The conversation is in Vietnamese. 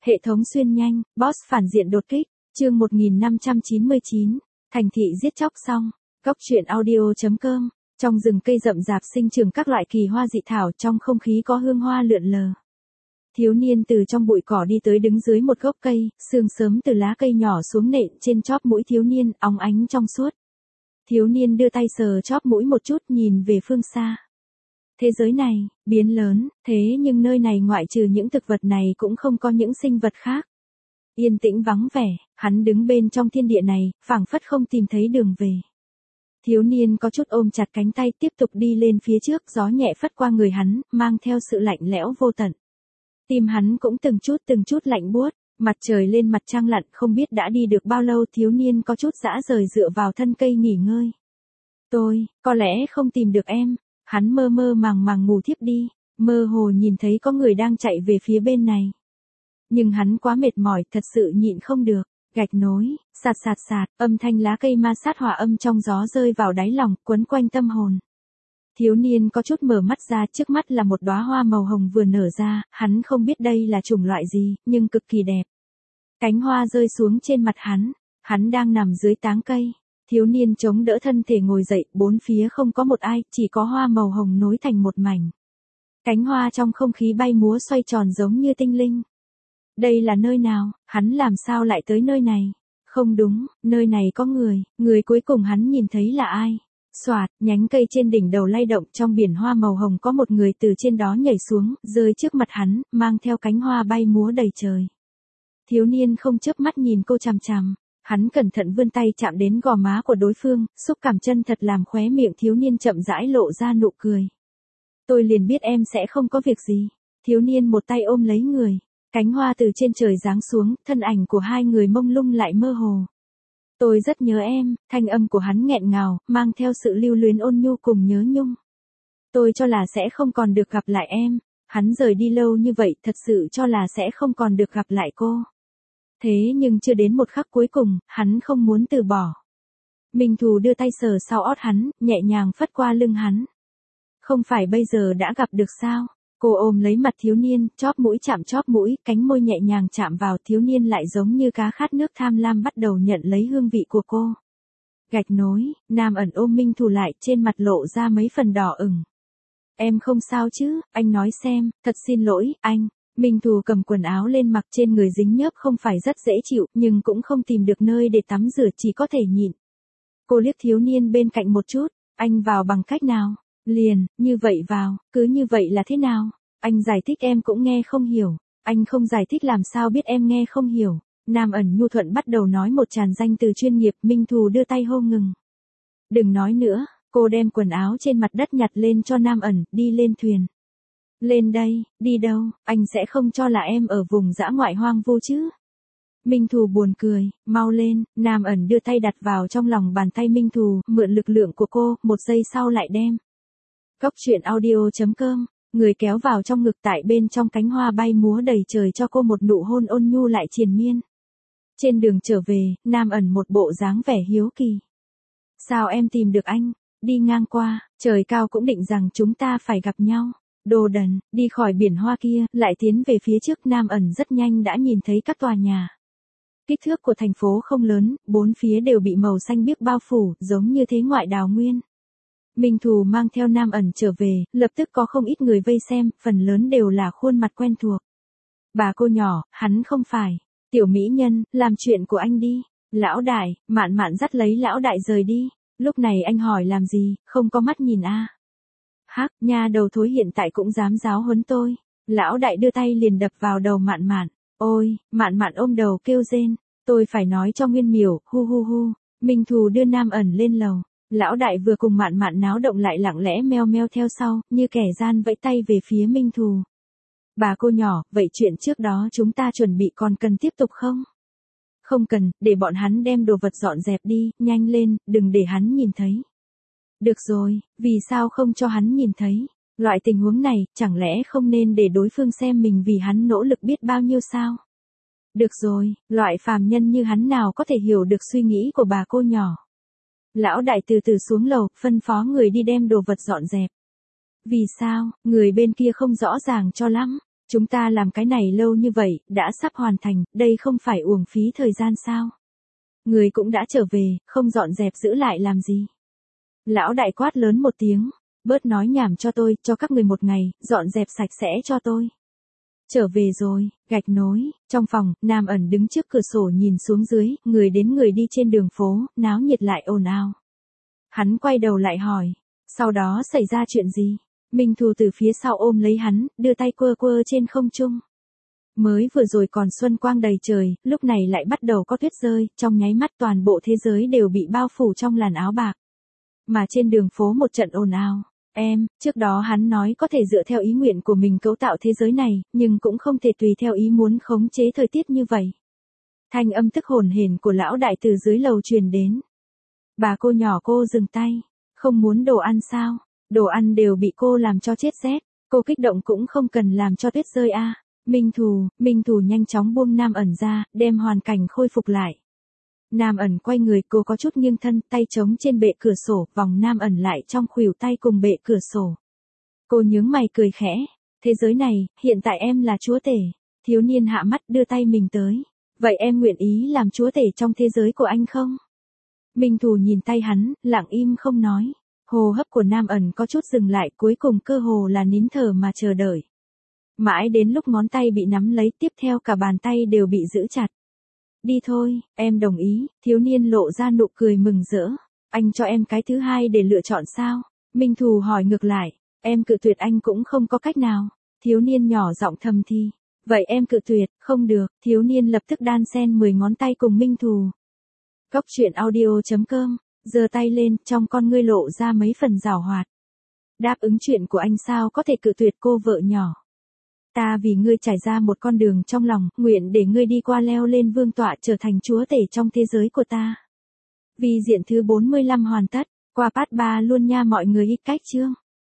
Hệ thống xuyên nhanh, boss phản diện đột kích, chương 1599, thành thị giết chóc xong, góc truyện audio.com, trong rừng cây rậm rạp sinh trưởng các loại kỳ hoa dị thảo, trong không khí có hương hoa lượn lờ. Thiếu niên từ trong bụi cỏ đi tới đứng dưới một gốc cây, sương sớm từ lá cây nhỏ xuống nện trên chóp mũi thiếu niên, óng ánh trong suốt. Thiếu niên đưa tay sờ chóp mũi một chút, nhìn về phương xa. Thế giới này, biến lớn, thế nhưng nơi này ngoại trừ những thực vật này cũng không có những sinh vật khác. Yên tĩnh vắng vẻ, hắn đứng bên trong thiên địa này, phảng phất không tìm thấy đường về. Thiếu niên có chút ôm chặt cánh tay tiếp tục đi lên phía trước, gió nhẹ phất qua người hắn, mang theo sự lạnh lẽo vô tận. Tim hắn cũng từng chút lạnh buốt, mặt trời lên mặt trăng lặn, không biết đã đi được bao lâu, thiếu niên có chút dã rời dựa vào thân cây nghỉ ngơi. Tôi, có lẽ không tìm được em. Hắn mơ mơ màng ngủ thiếp đi, mơ hồ nhìn thấy có người đang chạy về phía bên này. Nhưng hắn quá mệt mỏi, thật sự nhịn không được, gạch nối, sạt, âm thanh lá cây ma sát hòa âm trong gió rơi vào đáy lòng, quấn quanh tâm hồn. Thiếu niên có chút mở mắt ra, trước mắt là một đóa hoa màu hồng vừa nở ra, hắn không biết đây là chủng loại gì, nhưng cực kỳ đẹp. Cánh hoa rơi xuống trên mặt hắn đang nằm dưới táng cây. Thiếu niên chống đỡ thân thể ngồi dậy, bốn phía không có một ai, chỉ có hoa màu hồng nối thành một mảnh. Cánh hoa trong không khí bay múa xoay tròn giống như tinh linh. Đây là nơi nào, hắn làm sao lại tới nơi này? Không đúng, nơi này có người cuối cùng hắn nhìn thấy là ai? Xoạt, nhánh cây trên đỉnh đầu lay động, trong biển hoa màu hồng có một người từ trên đó nhảy xuống, rơi trước mặt hắn, mang theo cánh hoa bay múa đầy trời. Thiếu niên không chớp mắt nhìn cô chằm chằm. Hắn cẩn thận vươn tay chạm đến gò má của đối phương, xúc cảm chân thật làm khóe miệng thiếu niên chậm rãi lộ ra nụ cười. Tôi liền biết em sẽ không có việc gì. Thiếu niên một tay ôm lấy người, cánh hoa từ trên trời giáng xuống, thân ảnh của hai người mông lung lại mơ hồ. Tôi rất nhớ em, thanh âm của hắn nghẹn ngào, mang theo sự lưu luyến ôn nhu cùng nhớ nhung. Tôi cho là sẽ không còn được gặp lại em. Hắn rời đi lâu như vậy, thật sự cho là sẽ không còn được gặp lại cô. Thế nhưng chưa đến một khắc cuối cùng, hắn không muốn từ bỏ. Minh Thù đưa tay sờ sau ót hắn, nhẹ nhàng phất qua lưng hắn. Không phải bây giờ đã gặp được sao? Cô ôm lấy mặt thiếu niên, chóp mũi chạm chóp mũi, cánh môi nhẹ nhàng chạm vào, thiếu niên lại giống như cá khát nước tham lam bắt đầu nhận lấy hương vị của cô. Gạch nối, Nam Ẩn ôm Minh Thù lại, trên mặt lộ ra mấy phần đỏ ửng. Em không sao chứ, anh nói xem, thật xin lỗi, anh. Minh Thù cầm quần áo lên mặc, trên người dính nhớp không phải rất dễ chịu, nhưng cũng không tìm được nơi để tắm rửa, chỉ có thể nhịn. Cô liếc thiếu niên bên cạnh một chút, anh vào bằng cách nào? Liền, như vậy vào, cứ như vậy là thế nào? Anh giải thích em cũng nghe không hiểu, anh không giải thích làm sao biết em nghe không hiểu. Nam Ẩn nhu thuận bắt đầu nói một tràng danh từ chuyên nghiệp, Minh Thù đưa tay hô ngừng. Đừng nói nữa, cô đem quần áo trên mặt đất nhặt lên cho Nam Ẩn, đi lên thuyền. Lên đây, đi đâu, anh sẽ không cho là em ở vùng dã ngoại hoang vu chứ. Minh Thù buồn cười, mau lên, Nam Ẩn đưa tay đặt vào trong lòng bàn tay Minh Thù, mượn lực lượng của cô, một giây sau lại đem. Góc truyện audio.com, người kéo vào trong ngực, tại bên trong cánh hoa bay múa đầy trời cho cô một nụ hôn ôn nhu lại triền miên. Trên đường trở về, Nam Ẩn một bộ dáng vẻ hiếu kỳ. Sao em tìm được anh? Đi ngang qua, trời cao cũng định rằng chúng ta phải gặp nhau. Đồ đần, đi khỏi biển hoa kia, lại tiến về phía trước, Nam Ẩn rất nhanh đã nhìn thấy các tòa nhà. Kích thước của thành phố không lớn, bốn phía đều bị màu xanh biếc bao phủ, giống như thế ngoại đào nguyên. Minh Thù mang theo Nam Ẩn trở về, lập tức có không ít người vây xem, phần lớn đều là khuôn mặt quen thuộc. Bà cô nhỏ, hắn không phải. Tiểu mỹ nhân, làm chuyện của anh đi. Lão đại, Mạn Mạn dắt lấy lão đại rời đi. Lúc này anh hỏi làm gì, không có mắt nhìn a? Hắc, nha đầu thối hiện tại cũng dám giáo huấn tôi. Lão đại đưa tay liền đập vào đầu Mạn Mạn. Ôi, Mạn Mạn ôm đầu kêu rên. Tôi phải nói cho Nguyên Miểu, hu. Minh Thù đưa Nam Ẩn lên lầu. Lão đại vừa cùng Mạn Mạn náo động lại lặng lẽ meo meo theo sau, như kẻ gian vẫy tay về phía Minh Thù. Bà cô nhỏ, vậy chuyện trước đó chúng ta chuẩn bị còn cần tiếp tục không? Không cần, để bọn hắn đem đồ vật dọn dẹp đi, nhanh lên, đừng để hắn nhìn thấy. Được rồi, vì sao không cho hắn nhìn thấy? Loại tình huống này, chẳng lẽ không nên để đối phương xem mình vì hắn nỗ lực biết bao nhiêu sao? Được rồi, loại phàm nhân như hắn nào có thể hiểu được suy nghĩ của bà cô nhỏ. Lão đại từ từ xuống lầu, phân phó người đi đem đồ vật dọn dẹp. Vì sao, người bên kia không rõ ràng cho lắm. Chúng ta làm cái này lâu như vậy, đã sắp hoàn thành, đây không phải uổng phí thời gian sao? Người cũng đã trở về, không dọn dẹp giữ lại làm gì? Lão đại quát lớn một tiếng, bớt nói nhảm cho tôi, cho các người một ngày, dọn dẹp sạch sẽ cho tôi. Trở về rồi, gạch nối, trong phòng, Nam Ẩn đứng trước cửa sổ nhìn xuống dưới, người đến người đi trên đường phố, náo nhiệt lại ồn ào. Hắn quay đầu lại hỏi, sau đó xảy ra chuyện gì? Minh Thù từ phía sau ôm lấy hắn, đưa tay quơ quơ trên không trung. Mới vừa rồi còn xuân quang đầy trời, lúc này lại bắt đầu có tuyết rơi, trong nháy mắt toàn bộ thế giới đều bị bao phủ trong làn áo bạc. Mà trên đường phố một trận ồn ào. Trước đó hắn nói có thể dựa theo ý nguyện của mình cấu tạo thế giới này, nhưng cũng không thể tùy theo ý muốn khống chế thời tiết như vậy. Thanh âm tức hồn hển của lão đại từ dưới lầu truyền đến. Bà cô nhỏ cô dừng tay, không muốn đồ ăn sao? Đồ ăn đều bị cô làm cho chết rét, cô kích động cũng không cần làm cho tuyết rơi a. Minh Thù nhanh chóng buông Nam Ẩn ra, đem hoàn cảnh khôi phục lại. Nam Ẩn quay người, cô có chút nghiêng thân, tay chống trên bệ cửa sổ, vòng Nam Ẩn lại trong khuỷu tay cùng bệ cửa sổ. Cô nhướng mày cười khẽ, thế giới này, hiện tại em là chúa tể. Thiếu niên hạ mắt đưa tay mình tới. Vậy em nguyện ý làm chúa tể trong thế giới của anh không? Minh Thù nhìn tay hắn, lặng im không nói. Hô hấp của Nam Ẩn có chút dừng lại, cuối cùng cơ hồ là nín thở mà chờ đợi. Mãi đến lúc ngón tay bị nắm lấy, tiếp theo cả bàn tay đều bị giữ chặt. Đi thôi, em đồng ý, thiếu niên lộ ra nụ cười mừng rỡ. Anh cho em cái thứ hai để lựa chọn sao? Minh Thù hỏi ngược lại, em cự tuyệt anh cũng không có cách nào. Thiếu niên nhỏ giọng thầm thì. Vậy em cự tuyệt, không được, thiếu niên lập tức đan xen 10 ngón tay cùng Minh Thù. Góc truyện audio.com, giơ tay lên, trong con ngươi lộ ra mấy phần giảo hoạt. Đáp ứng chuyện của anh sao có thể cự tuyệt cô vợ nhỏ. Ta vì ngươi trải ra một con đường trong lòng, nguyện để ngươi đi qua leo lên vương tọa trở thành chúa tể trong thế giới của ta. Vì diện thứ 45 hoàn tất, qua part 3 luôn nha mọi người, ít cách chương.